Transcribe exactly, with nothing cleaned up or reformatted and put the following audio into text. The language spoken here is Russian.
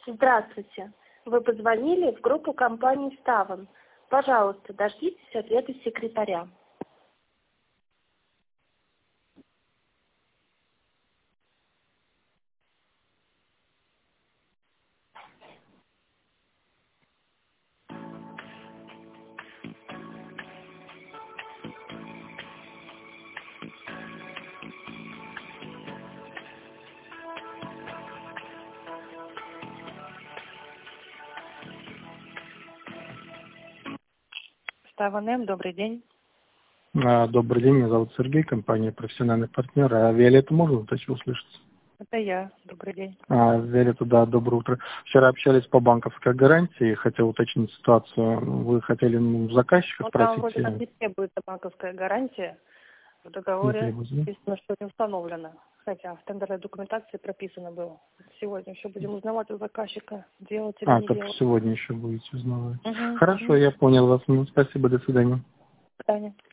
Здравствуйте. Вы позвонили в группу компании «Ставан». Пожалуйста, дождитесь ответа секретаря. Ставан М, добрый день. А, Добрый день, меня зовут Сергей, компания «Профессиональный партнер». А Виолетта можно точно услышать? Это я. Добрый день. А, Виолетта, да, доброе утро. Вчера общались по банковской гарантии, хотел уточнить ситуацию. Вы хотели ну, заказчика Ну, там спросить? вроде как не требуется банковская гарантия. В Не договоре требуется, да? написано, что не установлено. Хотя в тендерной документации прописано было. Сегодня еще будем узнавать у заказчика, делать или А, не только делать. сегодня еще будете узнавать. Угу, Хорошо, угу. я понял вас. Ну, спасибо, до свидания. До свидания.